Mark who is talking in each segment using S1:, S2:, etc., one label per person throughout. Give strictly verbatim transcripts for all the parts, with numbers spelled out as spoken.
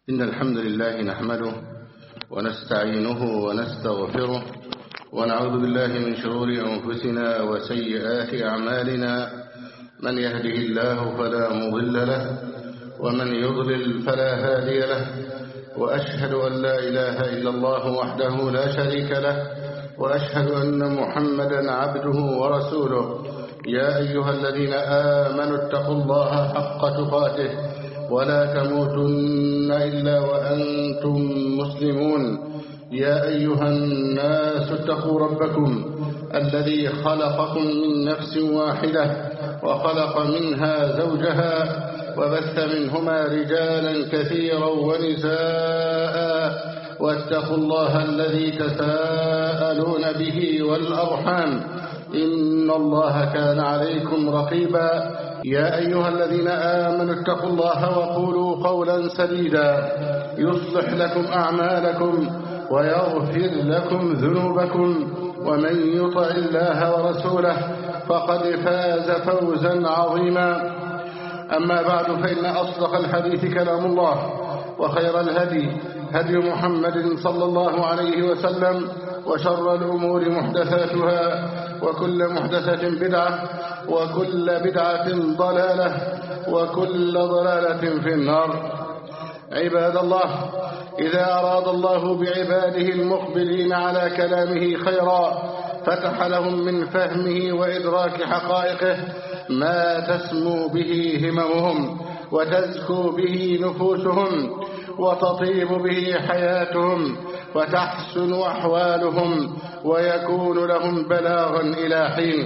S1: إن الحمد لله نحمده ونستعينه ونستغفره ونعوذ بالله من شرور أنفسنا وسيئات أعمالنا. من يهده الله فلا مضل له ومن يضلل فلا هادي له، وأشهد أن لا إله إلا الله وحده لا شريك له، وأشهد أن محمدا عبده ورسوله. يا أيها الذين آمنوا اتقوا الله حق تقاته ولا تموتن إلا وأنتم مسلمون. يا أيها الناس اتقوا ربكم الذي خلقكم من نفس واحدة وخلق منها زوجها وبث منهما رجالا كثيرا ونساء، واتقوا الله الذي تساءلون به والأرحام إن الله كان عليكم رقيبا. يا أيها الذين آمنوا اتقوا الله وقولوا قولا سديدا يصلح لكم أعمالكم ويغفر لكم ذنوبكم، ومن يطع الله ورسوله فقد فاز فوزا عظيما. أما بعد، فإن أصدق الحديث كلام الله، وخير الهدي هدي محمد صلى الله عليه وسلم، وشر الأمور محدثاتها، وكل محدثة بدعة، وكل بدعة ضلالة، وكل ضلالة في النار. عباد الله، إذا أراد الله بعباده المقبلين على كلامه خيرا فتح لهم من فهمه وإدراك حقائقه ما تسمو به هممهم وتزكو به نفوسهم وتطيب به حياتهم وتحسن أحوالهم ويكون لهم بلاغا إلى حين.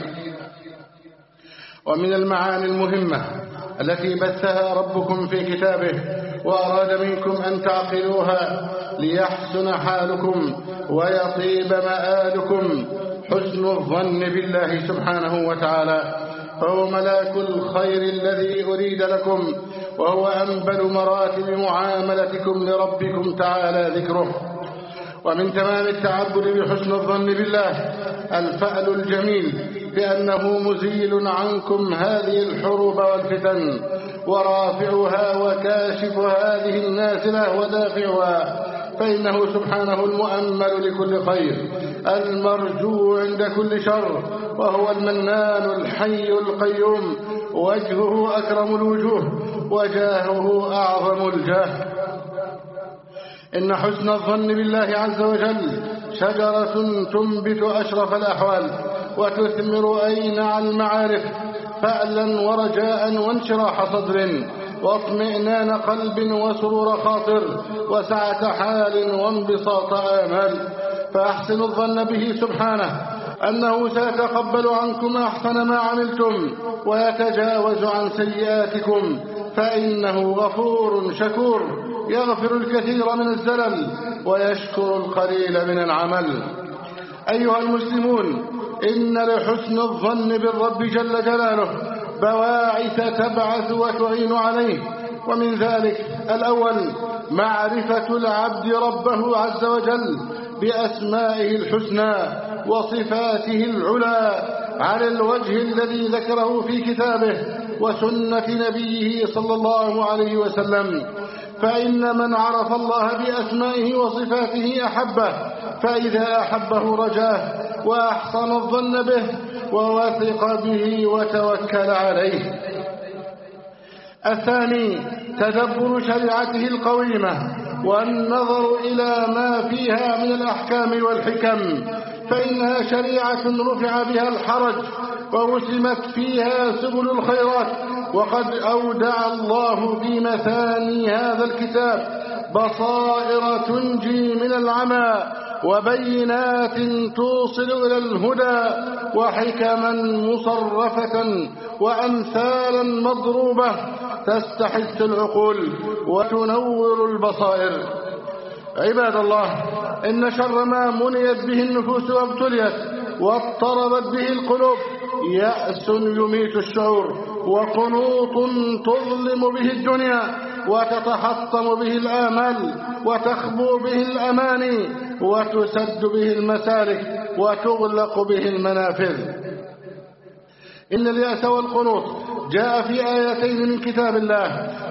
S1: ومن المعاني المهمة التي بثها ربكم في كتابه وأراد منكم أن تعقلوها ليحسن حالكم ويطيب مآلكم حسن الظن بالله سبحانه وتعالى، فهو ملاك الخير الذي أريد لكم، وهو أنبل مراتب معاملتكم لربكم تعالى ذكره. ومن تمام التعبد بحسن الظن بالله الفأل الجميل بأنه مزيل عنكم هذه الحروب والفتن ورافعها وكاشف هذه النازلة ودافعها، فإنه سبحانه المؤمل لكل خير المرجو عند كل شر، وهو المنان الحي القيوم، وجهه أكرم الوجوه وجاهه أعظم الجاه. إن حسن الظن بالله عز وجل شجرة تنبت أشرف الأحوال وتثمر أينع المعارف، فألا ورجاء وانشراح صدر واطمئنان قلب وسرور خاطر وسعة حال وانبساط آمال. فأحسن الظن به سبحانه أنه سيتقبل عنكم أحسن ما عملتم ويتجاوز عن سيئاتكم، فإنه غفور شكور يغفر الكثير من الزلل ويشكر القليل من العمل. أيها المسلمون، إن لحسن الظن بالرب جل جلاله بواعث تبعث وتعين عليه، ومن ذلك الأول معرفة العبد ربه عز وجل بأسمائه الحسنى وصفاته العلى على الوجه الذي ذكره في كتابه وسنة نبيه صلى الله عليه وسلم. فإن من عرف الله بأسمائه وصفاته أحبه، فإذا أحبه رجاه وأحسن الظن به ووثق به وتوكل عليه. الثاني تدبر شريعته القويمة والنظر إلى ما فيها من الأحكام والحكم، فإنها شريعة رفع بها الحرج ورسمت فيها سبل الخيرات، وقد أودع الله في مثاني هذا الكتاب بصائر تنجي من العمى وبينات توصل إلى الهدى وحكما مصرفة وأمثالا مضروبة تستحث العقول وتنور البصائر. عباد الله، إن شر ما منيت به النفوس وابتليت واضطربت به القلوب يأس يميت الشعور، وقنوط تظلم به الدنيا وتتحطم به الآمال وتخبو به الأماني وتسد به المسالك وتغلق به المنافذ. إن اليأس والقنوط جاء في آيتين من كتاب الله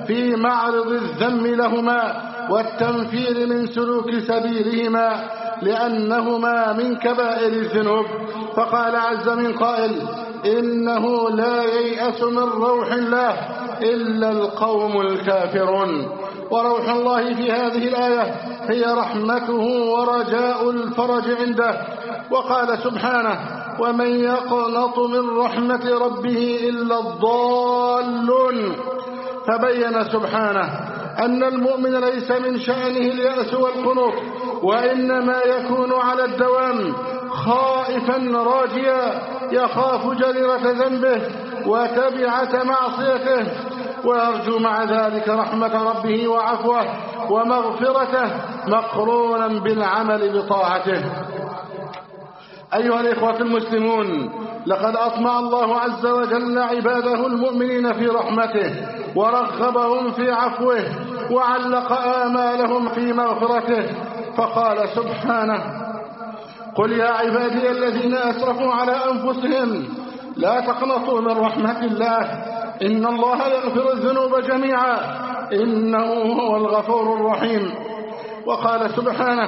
S1: في معرض الذم لهما والتنفير من سلوك سبيلهما لأنهما من كبائر الذنوب. فقال عز من قائل: إنه لا ييأس من روح الله إلا القوم الكافرون. وروح الله في هذه الآية هي رحمته ورجاء الفرج عنده. وقال سبحانه: ومن يقنط من رحمة ربه إلا الضالون. فبين سبحانه أن المؤمن ليس من شأنه اليأس والقنوط، وإنما يكون على الدوام خائفا راجيا يخاف جريرة ذنبه وتبعة معصيته، ويرجو مع ذلك رحمة ربه وعفوه ومغفرته مقرونا بالعمل بطاعته. أيها الإخوة المسلمون، لقد أطمع الله عز وجل عباده المؤمنين في رحمته ورغبهم في عفوه وعلق آمالهم في مغفرته، فقال سبحانه: قل يا عبادي الذين أسرفوا على أنفسهم لا تقنطوا من رحمة الله إن الله يغفر الذنوب جميعا إنه هو الغفور الرحيم. وقال سبحانه: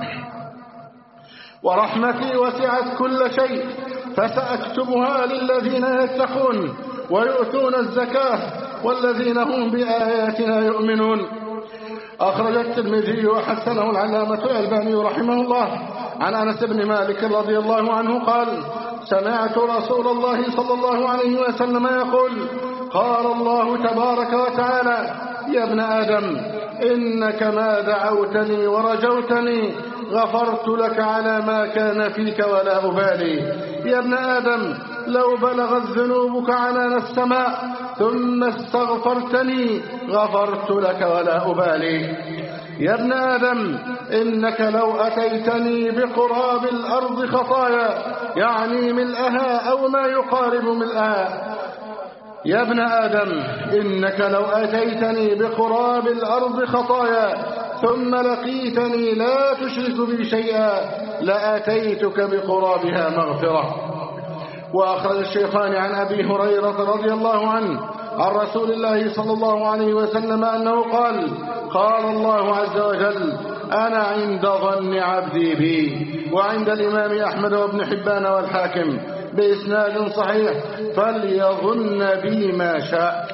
S1: ورحمتي وسعت كل شيء فسأكتبها للذين يتقون ويؤتون الزكاة والذين هم بآياتنا يؤمنون. أخرج الترمذي وحسنه العلامة الألباني رحمه الله عن أنس بن مالك رضي الله عنه قال: سمعت رسول الله صلى الله عليه وسلم يقول: قال الله تبارك وتعالى: يا ابن آدم إنك ما دعوتني ورجوتني غفرت لك على ما كان فيك ولا أبالي. يا ابن آدم لو بلغت ذنوبك عنان السماء ثم استغفرتني غفرت لك ولا أبالي. يا ابن آدم إنك لو أتيتني بقراب الأرض خطايا يعني ملأها أو ما يقارب ملأها يا ابن آدم إنك لو أتيتني بقراب الأرض خطايا ثم لقيتني لا تشرك بي شيئا لأتيتك بقرابها مغفرة. وأخرج الشيخان عن أبي هريرة رضي الله عنه عن رسول الله صلى الله عليه وسلم أنه قال: قال الله عز وجل: أنا عند ظن عبدي بي. وعند الإمام أحمد وابن حبان والحاكم بإسناد صحيح: فليظن بي ما شاء.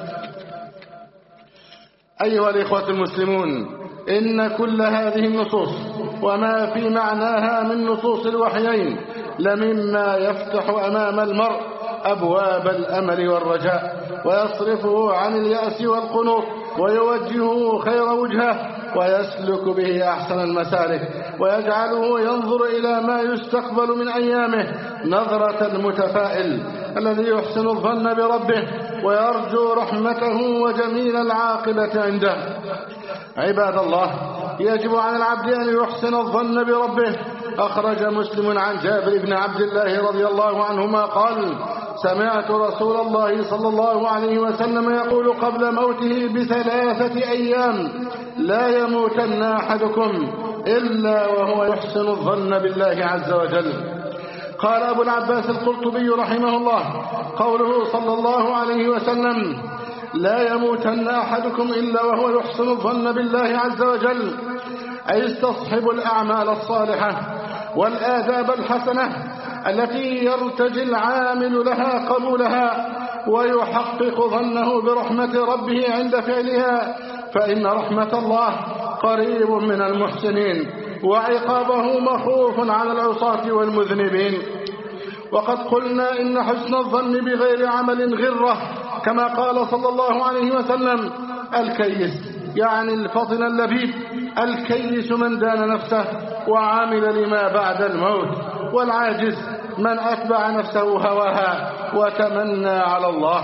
S1: أيها الإخوة المسلمون، إن كل هذه النصوص وما في معناها من نصوص الوحيين لمما يفتح أمام المرء أبواب الأمل والرجاء ويصرفه عن اليأس والقنوط ويوجهه خير وجهه ويسلك به أحسن المسالك ويجعله ينظر إلى ما يستقبل من أيامه نظرة المتفائل الذي يحسن الظن بربه ويرجو رحمته وجميل العاقبة عنده. عباد الله، يجب على العبد أن يحسن الظن بربه. أخرج مسلم عن جابر بن عبد الله رضي الله عنهما قال: سمعت رسول الله صلى الله عليه وسلم يقول قبل موته بثلاثة أيام: لا يموتن أحدكم إلا وهو يحسن الظن بالله عز وجل. قال أبو العباس القرطبي رحمه الله: قوله صلى الله عليه وسلم: لا يموتن أحدكم إلا وهو يحسن الظن بالله عز وجل، أي استصحب الأعمال الصالحة والآداب الحسنة التي يرتجي العامل لها قبولها ويحقق ظنه برحمة ربه عند فعلها، فإن رحمة الله قريب من المحسنين وعقابه مخوف على العصاة والمذنبين. وقد قلنا إن حسن الظن بغير عمل غرة، كما قال صلى الله عليه وسلم: الكيس يعني الفطن اللبيب، الكيس من دان نفسه وعمل لما بعد الموت، والعاجز من أتبع نفسه هواها وتمنى على الله.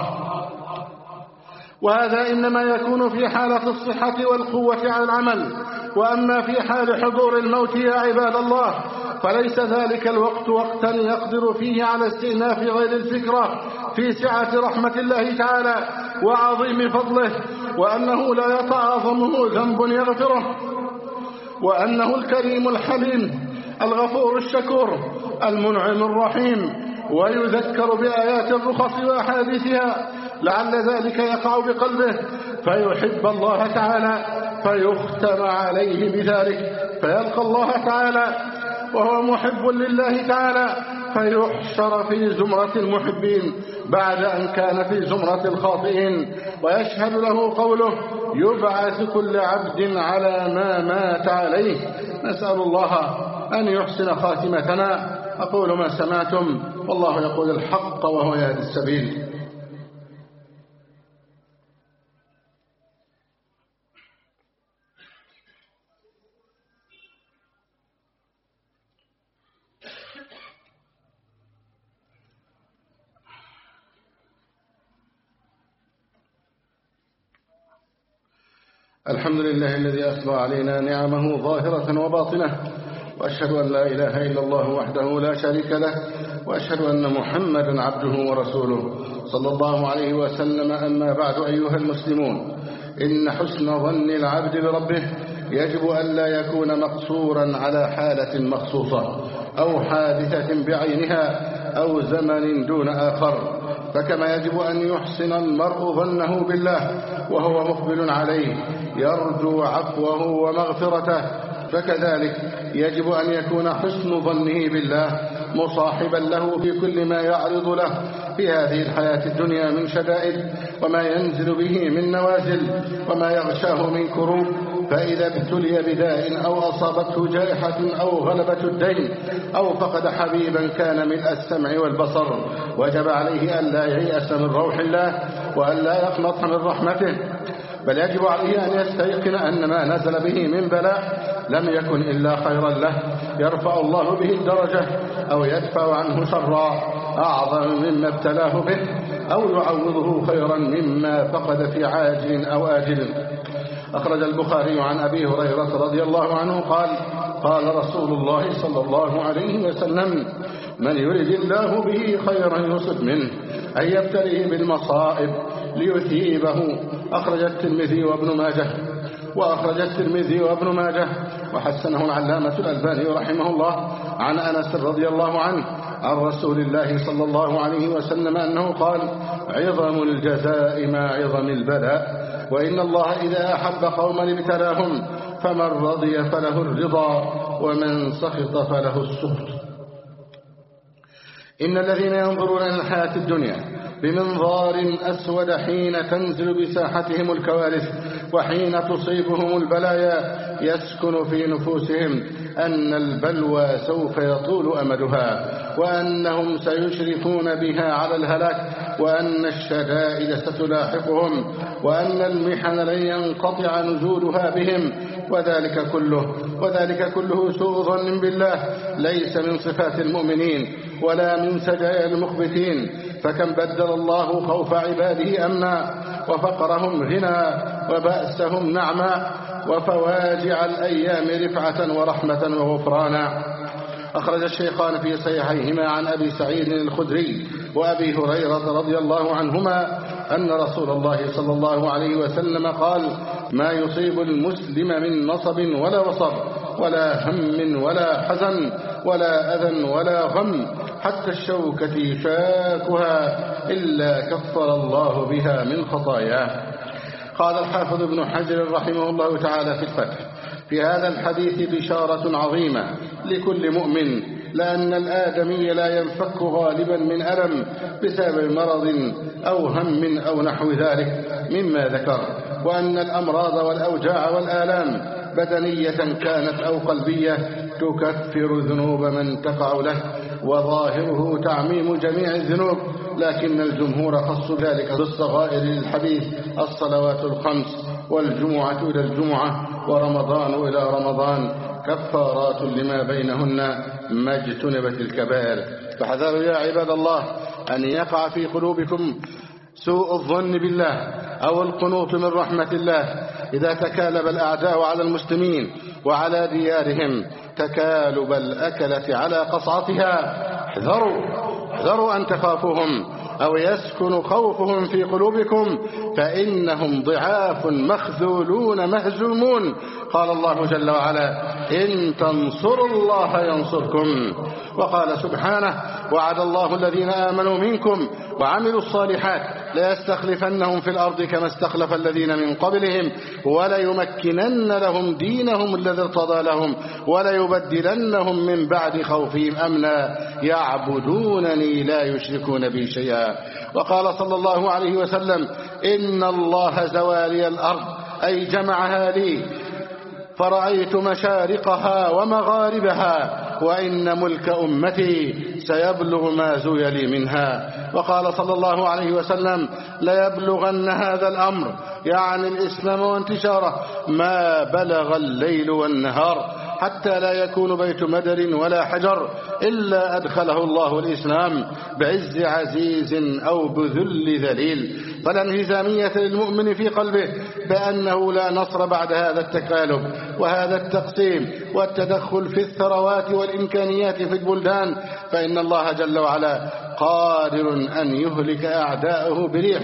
S1: وهذا إنما يكون في حالة الصحة والقوة على العمل، وأما في حال حضور الموت يا عباد الله فليس ذلك الوقت وقتا يقدر فيه على استئناف غير الفكرة في سعة رحمة الله تعالى وعظيم فضله، وأنه لا يتعاظمه ذنب يغفره، وأنه الكريم الحليم الغفور الشكور المنعم الرحيم، ويذكر بآيات الرخص وأحاديثها لعل ذلك يقع بقلبه فيحب الله تعالى فيختم عليه بذلك فيلقى الله تعالى وهو محب لله تعالى فيحشر في زمرة المحبين بعد أن كان في زمرة الخاطئين. ويشهد له قوله يبعث كل عبد على ما مات عليه. نسأل الله أن يحسن خاتمتنا. أقول ما سمعتم والله يقول الحق وهو يهدي السبيل. الحمد لله الذي أسبغ علينا نعمه ظاهرة وباطنة، وأشهد أن لا إله إلا الله وحده لا شريك له، وأشهد أن محمدا عبده ورسوله صلى الله عليه وسلم. أما بعد أيها المسلمون، إن حسن ظن العبد بربه يجب أن لا يكون مقصورا على حالة مخصوصة أو حادثة بعينها أو زمن دون آخر. فكما يجب أن يحسن المرء ظنه بالله وهو مقبل عليه يرجو عفوه ومغفرته، فكذلك يجب أن يكون حسن ظنه بالله مصاحبا له في كل ما يعرض له في هذه الحياة الدنيا من شدائد، وما ينزل به من نوازل، وما يغشاه من كروب. فإذا ابتلي بداء أو أصابته جائحة أو غلبة الدين أو فقد حبيبا كان ملء السمع والبصر، وجب عليه أن لا ييأس من روح الله وأن لا يقنط من رحمته، بل يجب عليه أن يستيقن أن ما نزل به من بلاء لم يكن إلا خيرا له يرفع الله به الدرجة أو يدفع عنه شرا أعظم مما ابتلاه به أو يعوضه خيرا مما فقد في عاجل أو آجل. أخرج البخاري عن أبي هريرة رضي الله عنه قال قال رسول الله صلى الله عليه وسلم: من يرد الله به خيرا يصب منه، أن يبتليه بالمصائب ليثيبه. أخرج الترمذي وابن ماجه وأخرج الترمذي وابن ماجه وحسنه العلامة الألباني رحمه الله عن أنس رضي الله عنه عن رسول الله صلى الله عليه وسلم أنه قال: عظم الجزاء مع عظم البلاء، وإن الله إذا أحب قوما ابتلاهم، فمن رضي فله الرضا ومن سخط فله السخط. إن الذين ينظرون إلى الحياة الدنيا بمنظار أسود حين تنزل بساحتهم الكوارث وحين تصيبهم البلايا يسكن في نفوسهم أن البلوى سوف يطول أمدها، وأنهم سيشرفون بها على الهلاك، وأن الشدائد ستلاحقهم، وأن المحن لن ينقطع نزولها بهم، وذلك كله وذلك كله سوء ظن بالله ليس من صفات المؤمنين ولا من سجايا المخبتين. فكم بدل الله خوف عباده أمنا وفقرهم غنى وبأسهم نعما وفواجع الأيام رفعة ورحمة وغفرانا. أخرج الشيخان في صحيحيهما عن أبي سعيد الخدري وأبي هريرة رضي الله عنهما أن رسول الله صلى الله عليه وسلم قال: ما يصيب المسلم من نصب ولا وصب ولا هم ولا حزن ولا أذى ولا غم حتى الشوكة يشاكها إلا كفر الله بها من خطاياه. قال الحافظ ابن حجر رحمه الله تعالى في الفتح: في هذا الحديث بشارة عظيمة لكل مؤمن، لأن الآدمي لا ينفك غالبا من ألم بسبب مرض أو هم أو نحو ذلك مما ذكر، وأن الأمراض والأوجاع والآلام بدنية كانت أو قلبية تكفر ذنوب من تقع له، وظاهره تعميم جميع الذنوب، لكن الجمهور خصوا ذلك بالصغائر للحديث: الصلوات الخمس والجمعة إلى الجمعة ورمضان إلى رمضان كفارات لما بينهن ما اجتنبت الكبائر. فحذروا يا عباد الله أن يقع في قلوبكم سوء الظن بالله أو القنوط من رحمة الله إذا تكالب الأعداء على المسلمين وعلى ديارهم تكالب الأكلة على قصعتها. احذروا احذروا أن تخافوهم أو يسكن خوفهم في قلوبكم، فإنهم ضعاف مخذولون مهزومون. قال الله جل وعلا: إن تنصروا الله ينصركم. وقال سبحانه: وعد الله الذين آمنوا منكم وعملوا الصالحات ليستخلفنهم في الأرض كما استخلف الذين من قبلهم وليمكنن لهم دينهم الذي ارتضى لهم وليبدلنهم من بعد خوفهم أمنا يعبدونني لا يشركون بي شيئا. وقال صلى الله عليه وسلم إن الله زوالي الأرض أي جمعها لي فرأيت مشارقها ومغاربها وإن ملك أمتي سيبلغ ما زوي لي منها. وقال صلى الله عليه وسلم ليبلغن هذا الأمر يعني الإسلام وانتشاره ما بلغ الليل والنهار حتى لا يكون بيت مدر ولا حجر إلا أدخله الله الإسلام بعز عزيز أو بذل ذليل. فلا انهزامية للمؤمن في قلبه بأنه لا نصر بعد هذا التكالب وهذا التقسيم والتدخل في الثروات والإمكانيات في البلدان، فإن الله جل وعلا قادر أن يهلك أعداءه بريح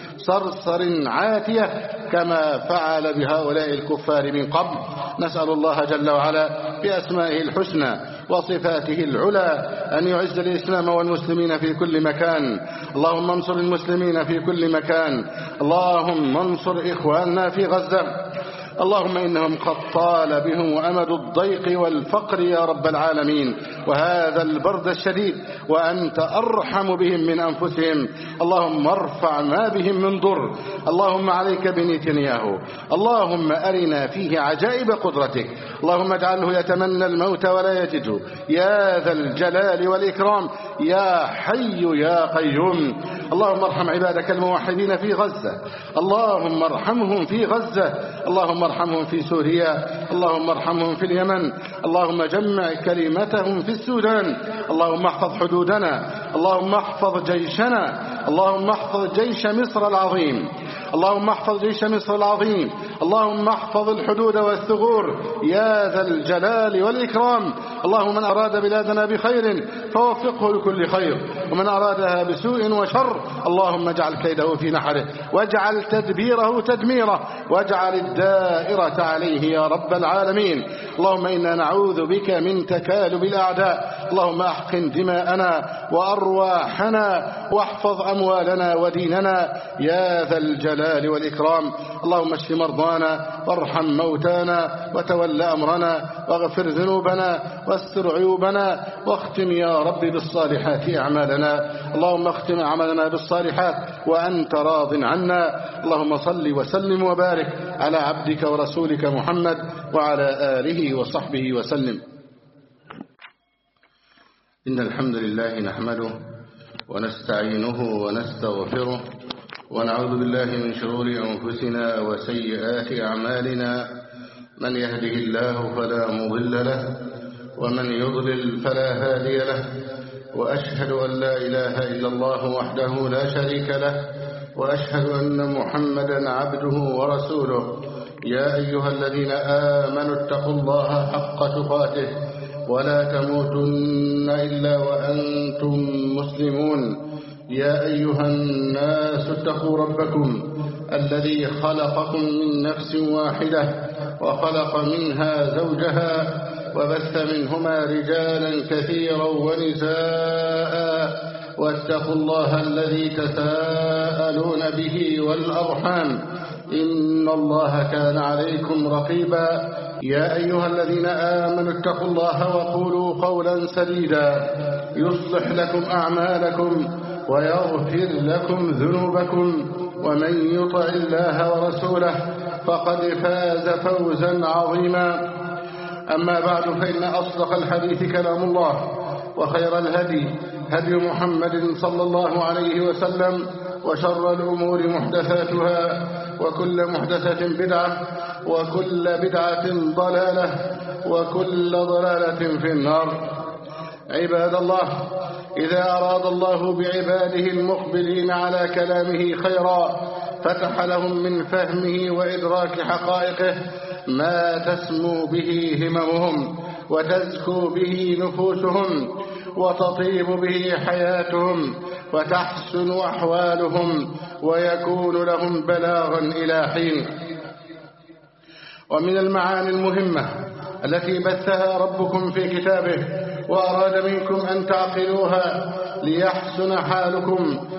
S1: صرصر عاتية كما فعل بهؤلاء الكفار من قبل. نسأل الله جل وعلا بأسمائه الحسنى وصفاته العلى أن يعز الإسلام والمسلمين في كل مكان. اللهم انصر المسلمين في كل مكان. اللهم انصر إخواننا في غزة. اللهم إنهم قد طال بهم أمد الضيق والفقر يا رب العالمين وهذا البرد الشديد وأنت أرحم بهم من أنفسهم. اللهم ارفع ما بهم من ضر. اللهم عليك بنتنياهو. اللهم أرنا فيه عجائب قدرتك. اللهم اجعله يتمنى الموت ولا يجده يا ذا الجلال والإكرام يا حي يا قيوم. اللهم ارحم عبادك الموحدين في غزة. اللهم ارحمهم في غزة. اللهم ارحمهم في سوريا. اللهم ارحمهم في اليمن. اللهم جمع كلمتهم في السودان. اللهم احفظ حدودنا. اللهم احفظ جيشنا. اللهم احفظ جيش مصر العظيم. اللهم احفظ جيش مصر العظيم. اللهم احفظ الحدود والثغور يا ذا الجلال والإكرام. اللهم من أراد بلادنا بخير فوفقه لكل خير ومن أرادها بسوء وشر اللهم اجعل كيده في نحره واجعل تدبيره تدميره واجعل الدائرة عليه يا رب العالمين. اللهم إنا نعوذ بك من تكالب الأعداء. اللهم احقن دماءنا وأرواحنا واحفظ أموالنا وديننا يا ذا الجلال والإكرام. اللهم اشف مرضانا وارحم موتانا وتول أمرنا واغفر ذنوبنا واستر عيوبنا واختم يا رب بالصالحات أعمالنا. اللهم اختم عملنا بالصالحات وأنت راض عنا. اللهم صل وسلم وبارك على عبدك ورسولك محمد وعلى آله وصحبه وسلم. إن الحمد لله نحمده ونستعينه ونستغفره ونعوذ بالله من شرور أنفسنا وسيئات أعمالنا. من يهده الله فلا مضل له ومن يضلل فلا هادي له وأشهد أن لا إله إلا الله وحده لا شريك له وأشهد أن محمدا عبده ورسوله. يا أيها الذين آمنوا اتقوا الله حق تقاته ولا تموتن إلا وأنتم مسلمون. يا أيها الناس اتقوا ربكم الذي خلقكم من نفس واحدة وخلق منها زوجها وبث منهما رجالا كثيرا ونساء واتقوا الله الذي تساءلون به والأرحام إن الله كان عليكم رقيبا. يا أيها الذين آمنوا اتقوا الله وقولوا قولا سديدا يصلح لكم أعمالكم ويغفر لكم ذنوبكم ومن يطع الله ورسوله فقد فاز فوزا عظيما. أما بعد فإن أصدق الحديث كلام الله وخير الهدي هدي محمد صلى الله عليه وسلم وشر الأمور محدثاتها وكل محدثة بدعة وكل بدعة ضلالة وكل ضلالة في النار. عباد الله، إذا أراد الله بعباده المقبلين على كلامه خيرا فتح لهم من فهمه وإدراك حقائقه ما تسمو به هممهم وتزكو به نفوسهم وتطيب به حياتهم وتحسن أحوالهم ويكون لهم بلاغا إلى حين. ومن المعاني المهمة التي بثها ربكم في كتابه وأراد منكم أن تعقلوها ليحسن حالكم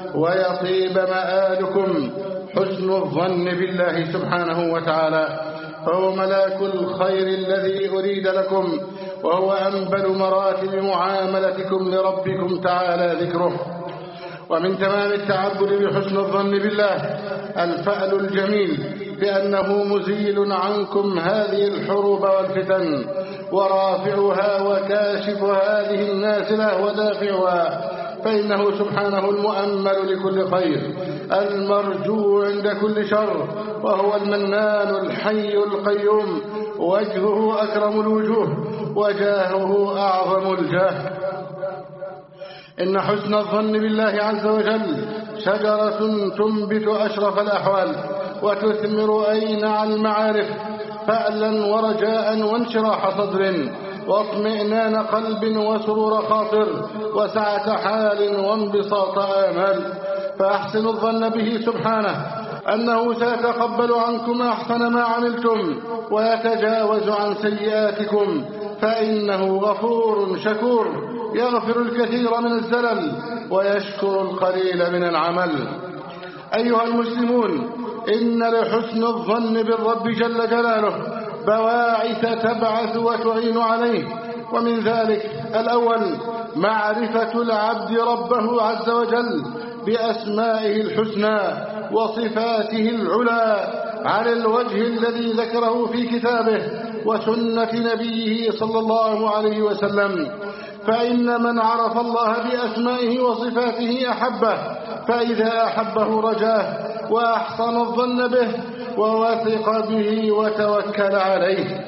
S1: ويطيب مآلكم حسن الظن بالله سبحانه وتعالى، فهو ملاك الخير الذي أريد لكم، وهو أنبل مراتب معاملتكم لربكم تعالى ذكره. ومن تمام التعبد بحسن الظن بالله الفأل الجميل بأنه مزيل عنكم هذه الحروب والفتن، ورافعها وكاشف هذه النازلة ودافعها، فإنه سبحانه المؤمل لكل خير، المرجو عند كل شر، وهو المنان الحي القيوم، وجهه أكرم الوجوه، وجاهه أعظم الجاه. إن حسن الظن بالله عز وجل شجرة تنبت أشرف الأحوال، وتثمر أينع المعارف، فألا ورجاء وانشراح صدر، واطمئنان قلب وسرور خاطر، وسعة حال وانبساط آمال. فأحسن الظن به سبحانه أنه سيتقبل عنكم أحسن ما عملتم، ويتجاوز عن سيئاتكم، فإنه غفور شكور يغفر الكثير من الزلل ويشكر القليل من العمل. أيها المسلمون، إن لحسن الظن بالرب جل جلاله بواعث تبعث وتعين عليه، ومن ذلك الأول معرفة العبد ربه عز وجل بأسمائه الحسنى وصفاته العلى على الوجه الذي ذكره في كتابه وسنة نبيه صلى الله عليه وسلم. فإن من عرف الله بأسمائه وصفاته أحبه، فإذا أحبه رجاه وأحسن الظن به ووثق به وتوكل عليه.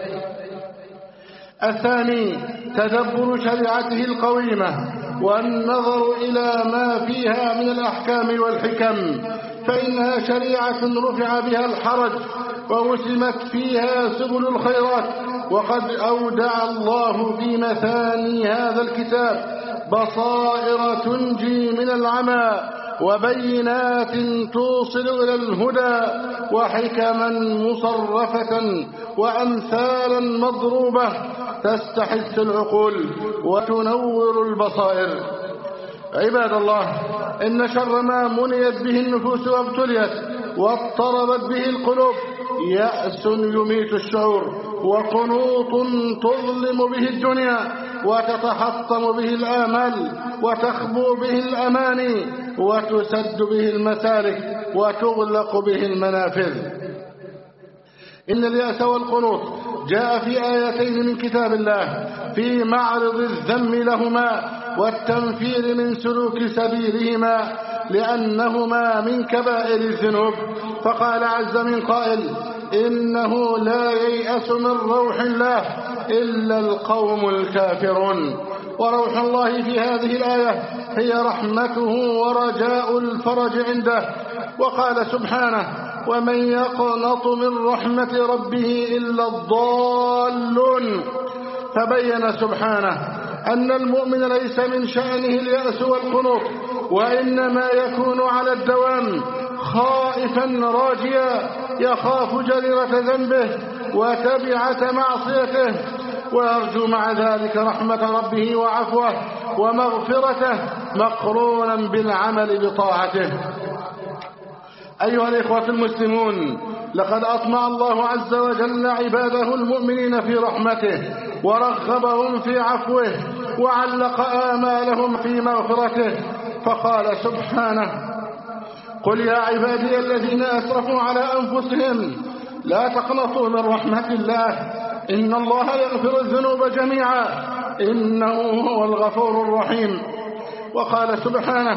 S1: الثاني تدبر شريعته القويمة والنظر إلى ما فيها من الأحكام والحكم، فإنها شريعة رفع بها الحرج ووسمت فيها سبل الخيرات، وقد أودع الله في مثاني هذا الكتاب بصائر تنجي من العمى، وبينات توصل إلى الهدى، وحكما مصرفة، وأمثالا مضروبة تستحث العقول وتنور البصائر. عباد الله، إن شر ما منيت به النفوس وابتليت واضطربت به القلوب يأس يميت الشعور، وقنوط تظلم به الدنيا وتتحطم به الآمال، وتخبو به الأماني، وتسد به المسالك، وتغلق به المنافذ. إن اليأس والقنوط جاء في آيتين من كتاب الله في معرض الذم لهما والتنفير من سلوك سبيلهما، لأنهما من كبائر الذنوب. فقال عز من قائل: إنه لا ييأس من روح الله إلا القوم الكافرون. وروح الله في هذه الآية هي رحمته ورجاء الفرج عنده. وقال سبحانه: ومن يقنط من رحمة ربه إلا الضالون. فبين سبحانه أن المؤمن ليس من شأنه اليأس والقنوط، وإنما يكون على الدوام خائفا راجيا، يخاف جريرة ذنبه وتبعة معصيته، ويرجو مع ذلك رحمة ربه وعفوه ومغفرته مقرونا بالعمل بطاعته. أيها الإخوة المسلمون، لقد أطمع الله عز وجل عباده المؤمنين في رحمته، ورغبهم في عفوه، وعلق آمالهم في مغفرته، فقال سبحانه: قل يا عبادي الذين أسرفوا على أنفسهم لا تقنطوا من رحمة الله إن الله يغفر الذنوب جميعا إنه هو الغفور الرحيم. وقال سبحانه: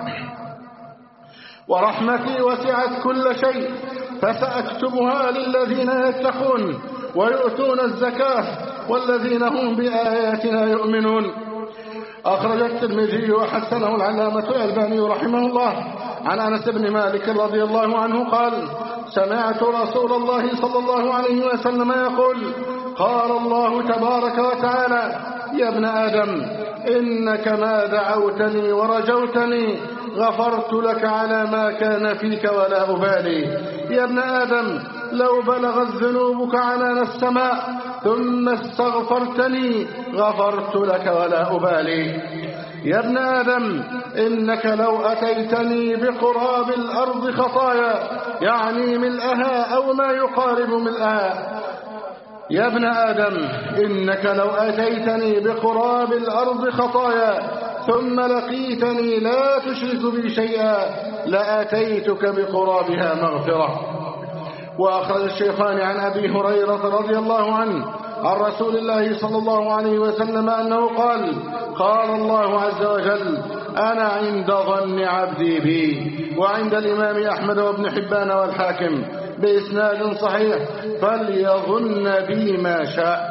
S1: ورحمتي وسعت كل شيء فسأكتبها للذين يتقون ويؤتون الزكاة والذين هم بآياتنا يؤمنون. أخرج الترمذي وحسنه العلامة الألباني رحمه الله عن أنس بن مالك رضي الله عنه قال: سمعت رسول الله صلى الله عليه وسلم يقول: قال الله تبارك وتعالى: يا ابن آدم إنك ما دعوتني ورجوتني غفرت لك على ما كان فيك ولا أبالي. يا ابن آدم لو بلغت ذنوبك عنان السماء ثم استغفرتني غفرت لك ولا أبالي. يا ابن آدم إنك لو أتيتني بقراب الأرض خطايا، يعني ملأها أو ما يقارب ملأها. يا ابن آدم إنك لو أتيتني بقراب الأرض خطايا ثم لقيتني لا تشرك بي شيئا لأتيتك بقرابها مغفرة. وأخرج الشيخان عن أبي هريرة رضي الله عنه عن رسول الله صلى الله عليه وسلم أنه قال: قال الله عز وجل: أنا عند ظن عبدي بي. وعند الإمام أحمد وابن حبان والحاكم بإسناد صحيح: فليظن بي ما شاء.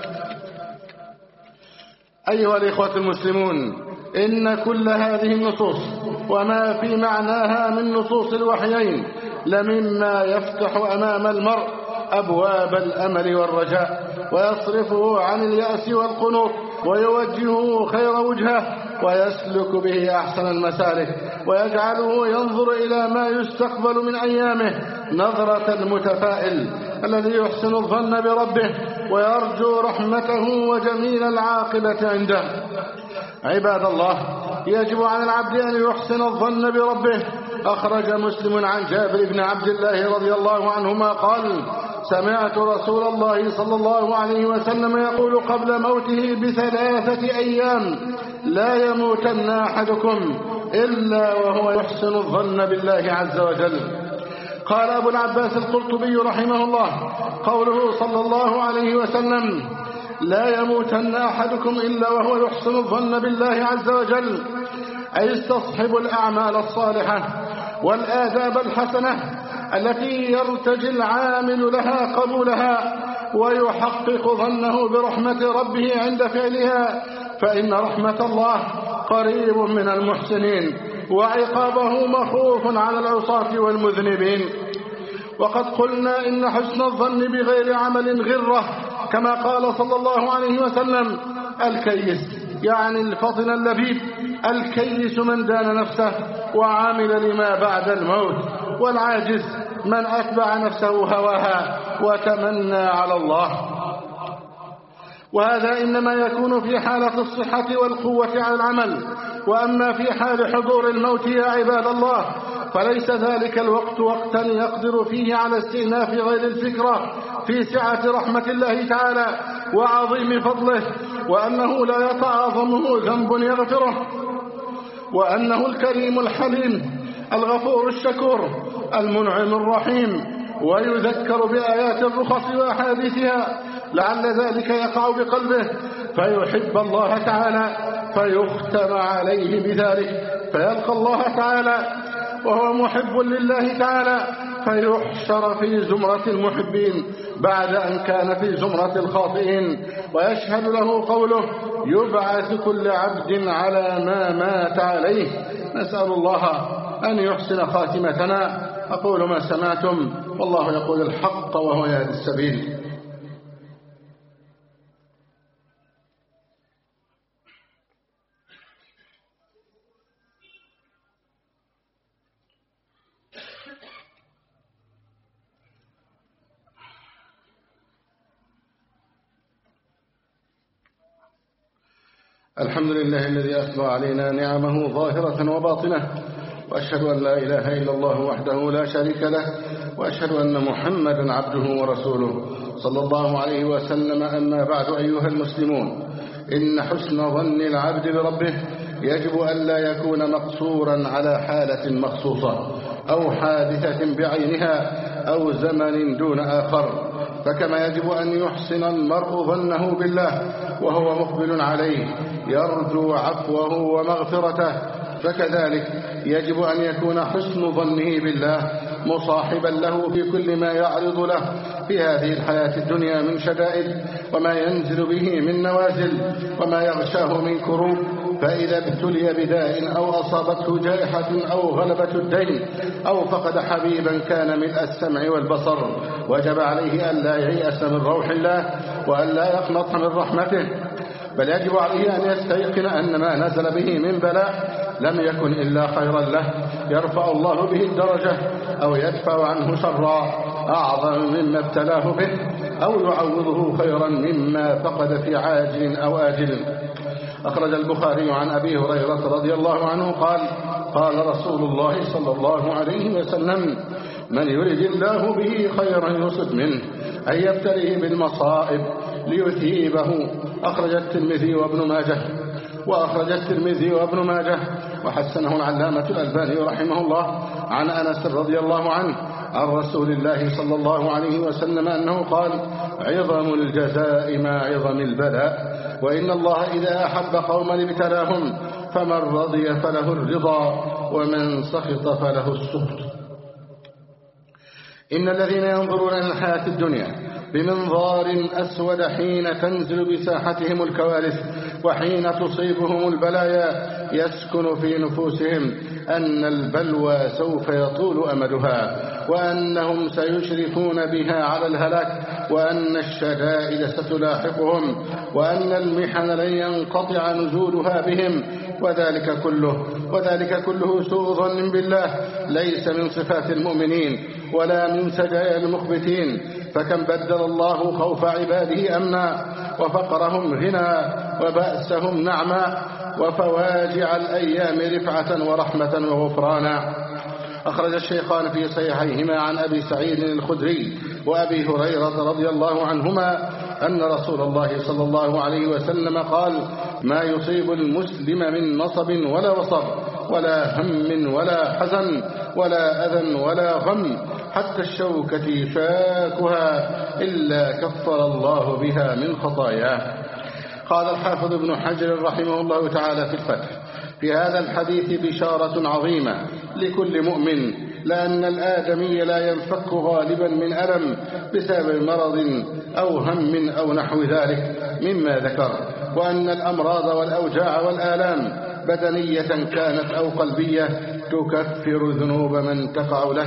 S1: أيها الإخوة المسلمون، إن كل هذه النصوص وما في معناها من نصوص الوحيين لمما يفتح أمام المرء أبواب الأمل والرجاء، ويصرفه عن اليأس والقنوط، ويوجهه خير وجهه، ويسلك به أحسن المسالك، ويجعله ينظر إلى ما يستقبل من أيامه نظرة المتفائل الذي يحسن الظن بربه ويرجو رحمته وجميل العاقبة عنده. عباد الله، يجب على العبد أن يحسن الظن بربه. أخرج مسلم عن جابر بن عبد الله رضي الله عنهما قال: سمعت رسول الله صلى الله عليه وسلم يقول قبل موته بثلاثة أيام: لا يموتن أحدكم إلا وهو يحسن الظن بالله عز وجل. قال أبو العباس القرطبي رحمه الله: قوله صلى الله عليه وسلم: لا يموتن أحدكم إلا وهو يحسن الظن بالله عز وجل، أي استصحب الأعمال الصالحة والآداب الحسنة التي يرتجي العامل لها قبولها، ويحقق ظنه برحمة ربه عند فعلها، فإن رحمة الله قريب من المحسنين، وعقابه مخوف على العصاة والمذنبين. وقد قلنا إن حسن الظن بغير عمل غرة، كما قال صلى الله عليه وسلم: الكيس يعني الفطن اللبيب، الكيس من دان نفسه وعمل لما بعد الموت، والعاجز من أتبع نفسه هواها وتمنى على الله. وهذا إنما يكون في حالة الصحة والقوة على العمل، وأما في حال حضور الموت يا عباد الله فليس ذلك الوقت وقتا يقدر فيه على استئناف غير الفكرة في سعة رحمة الله تعالى وعظيم فضله، وأنه لا يتعاظمه ذنب يغفره، وأنه الكريم الحليم الغفور الشكور المنعم الرحيم، ويذكر بآيات الرخص وأحاديثها لعل ذلك يقع بقلبه فيحب الله تعالى فيختم عليه بذلك، فيلقى الله تعالى وهو محب لله تعالى فيحشر في زمرة المحبين بعد أن كان في زمرة الخاطئين، ويشهد له قوله: يبعث كل عبد على ما مات عليه. نسأل الله أن يحسن خاتمتنا. أقول ما سمعتم، والله يقول الحق وهو يهدي السبيل. الحمد لله الذي أسبغ علينا نعمه ظاهرة وباطنة، وأشهد أن لا إله إلا الله وحده لا شريك له، وأشهد أن محمدا عبده ورسوله صلى الله عليه وسلم. أما بعد، أيها المسلمون، إن حسن ظن العبد بربه يجب أن لا يكون مقصورا على حالة مخصوصة أو حادثة بعينها أو زمن دون آخر، فكما يجب أن يحسن المرء ظنه بالله وهو مقبل عليه يرجو عفوه ومغفرته، فكذلك يجب أن يكون حسن ظنه بالله مصاحبا له في كل ما يعرض له في هذه الحياة الدنيا من شدائد، وما ينزل به من نوازل، وما يغشاه من كروب. فإذا ابتلي بداء أو أصابته جائحة أو غلبة الدين أو فقد حبيبا كان ملء السمع والبصر، وجب عليه أن لا ييأس من روح الله وأن لا يقنط من رحمته، بل يجب عليه أن يستيقن أن ما نزل به من بلاء لم يكن إلا خيرا له يرفع الله به الدرجة أو يدفع عنه شرا أعظم مما ابتلاه به أو يعوضه خيرا مما فقد في عاجل أو آجل. أخرج البخاري عن أبي هريرة رضي الله عنه قال: قال رسول الله صلى الله عليه وسلم: من يرد الله به خيرا يصب منه، أن يبتليه بالمصائب ليثيبه. أخرج الترمذي وابن ماجه وأخرج الترمذي وابن ماجه وحسنه العلامة الألباني رحمه الله عن أنس رضي الله عنه عن رسول الله صلى الله عليه وسلم أنه قال: عظم الجزاء مع عظم البلاء، وإن الله إذا أحب قوما ابتلاهم، فمن رضي فله الرضا ومن سخط فله السخط. إن الذين ينظرون إلى الحياة الدنيا بمنظار أسود حين تنزل بساحتهم الكوارث وحين تصيبهم البلايا يسكن في نفوسهم أن البلوى سوف يطول أمدها، وأنهم سيشرفون بها على الهلاك، وأن الشدائد ستلاحقهم، وأن المحن لن ينقطع نزولها بهم، وذلك كله وذلك كله سوء ظن بالله ليس من صفات المؤمنين ولا من سجايا المخبتين. فكم بدل الله خوف عباده أمنا، وفقرهم غنى، وبأسهم نعما، وفواجع الأيام رفعة ورحمة وغفرانا. أخرج الشيخان في صحيحيهما عن أبي سعيد الخدري وأبي هريرة رضي الله عنهما أن رسول الله صلى الله عليه وسلم قال: ما يصيب المسلم من نصب ولا وصب ولا هم ولا حزن ولا أذى ولا غم حتى الشوكة يشاكها إلا كفر الله بها من خطاياه. قال الحافظ ابن حجر رحمه الله تعالى في الفتح: في هذا الحديث بشارة عظيمة لكل مؤمن، لأن الآدمي لا ينفك غالبا من ألم بسبب مرض أو هم أو نحو ذلك مما ذكر، وأن الأمراض والأوجاع والآلام بدنية كانت أو قلبية تكفر ذنوب من تقع له،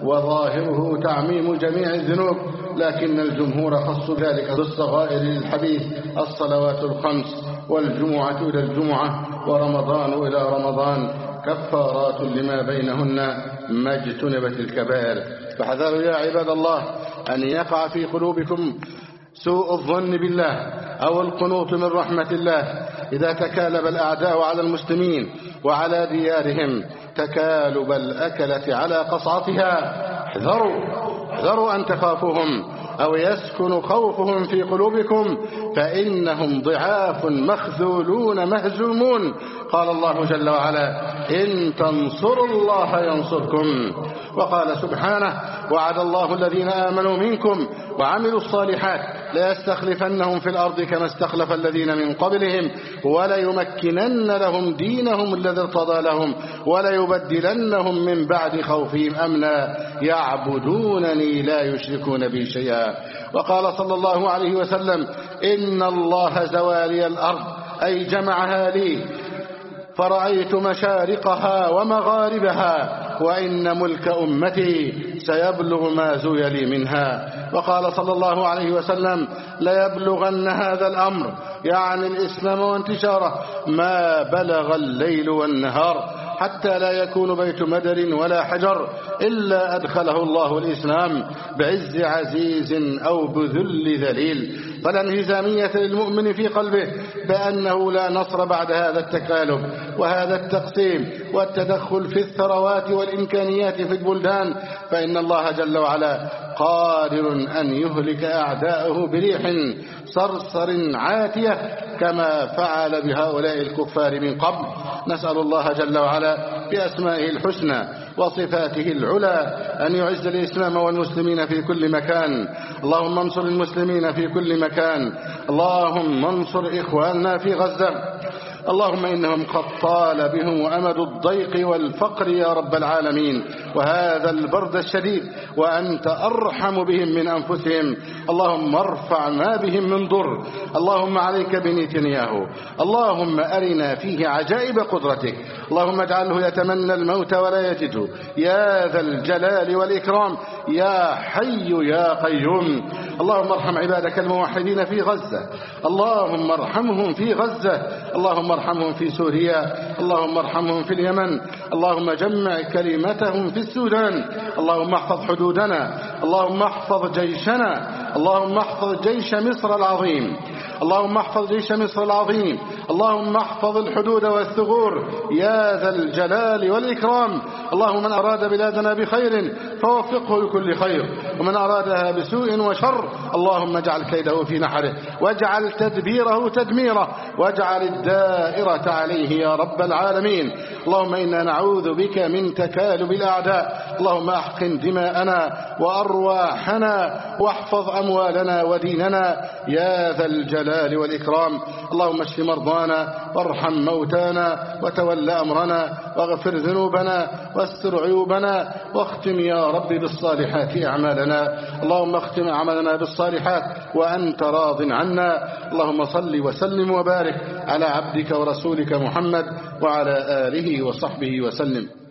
S1: وظاهره تعميم جميع الذنوب، لكن الجمهور خص ذلك بالصغائر للحديث: الصلوات الخمس، والجمعة إلى الجمعة، ورمضان إلى رمضان كفارات لما بينهن ما اجتنبت الكبائر. فحذروا يا عباد الله أن يقع في قلوبكم سوء الظن بالله أو القنوط من رحمة الله إذا تكالب الأعداء على المسلمين وعلى ديارهم تكالب الأكلة على قصعتها. احذروا احذروا أن تخافوهم أو يسكن خوفهم في قلوبكم، فإنهم ضعاف مخذولون مهزومون. قال الله جل وعلا: إن تنصروا الله ينصركم. وقال سبحانه: وعد الله الذين آمنوا منكم وعملوا الصالحات ليستخلفنهم في الأرض كما استخلف الذين من قبلهم وليمكنن لهم دينهم الذي ارتضى لهم وليبدلنهم من بعد خوفهم أمنا يعبدونني لا يشركون بي شيئا. وقال صلى الله عليه وسلم: إن الله زوالي الأرض، أي جمعها لي، فرأيت مشارقها ومغاربها، وإن ملك أمتي سيبلغ ما زوي لي منها. وقال صلى الله عليه وسلم: ليبلغن هذا الأمر، يعني الإسلام وانتشاره، ما بلغ الليل والنهار، حتى لا يكون بيت مدر ولا حجر إلا أدخله الله الإسلام بعز عزيز أو بذل ذليل. فلا انهزامية للمؤمن في قلبه بأنه لا نصر بعد هذا التكالب وهذا التقسيم والتدخل في الثروات والإمكانيات في البلدان، فإن الله جل وعلا قادر أن يهلك أعداءه بريح صرصر عاتية كما فعل بهؤلاء الكفار من قبل. نسأل الله جل وعلا بأسمائه الحسنى وصفاته العلى أن يعز الإسلام والمسلمين في كل مكان. اللهم انصر المسلمين في كل مكان. اللهم انصر إخواننا في غزة. اللهم إنهم قد طال بهم أمد الضيق والفقر يا رب العالمين، وهذا البرد الشديد، وأنت أرحم بهم من أنفسهم. اللهم ارفع ما بهم من ضر. اللهم عليك بنتنياهو، اللهم أرنا فيه عجائب قدرتك. اللهم اجعله يتمنى الموت ولا يجده يا ذا الجلال والإكرام يا حي يا قيوم. اللهم ارحم عبادك الموحدين في غزة، اللهم ارحمهم في غزة، اللهم ارحمهم في سوريا، اللهم ارحمهم في اليمن، اللهم جمع كلمتهم في السودان. اللهم احفظ حدودنا، اللهم احفظ جيشنا، اللهم احفظ جيش مصر العظيم، اللهم احفظ جيش مصر العظيم، اللهم احفظ الحدود والثغور يا ذا الجلال والإكرام. اللهم من أراد بلادنا بخير فوفقه لكل خير، ومن أرادها بسوء وشر اللهم اجعل كيده في نحره، واجعل تدبيره تدميره، واجعل الدائرة عليه يا رب العالمين. اللهم إنا نعوذ بك من تكالب الأعداء. اللهم احقن دماءنا وأرواحنا، واحفظ أموالنا وديننا يا ذا الجلال والإكرام. اللهم اشف مرضانا، وارحم موتانا، وتول أمرنا، واغفر ذنوبنا، واستر عيوبنا، واختم يا رب بالصالحات أعمالنا. اللهم اختم أعمالنا بالصالحات وأنت راض عنا. اللهم صل وسلم وبارك على عبدك ورسولك محمد وعلى آله وصحبه وسلم.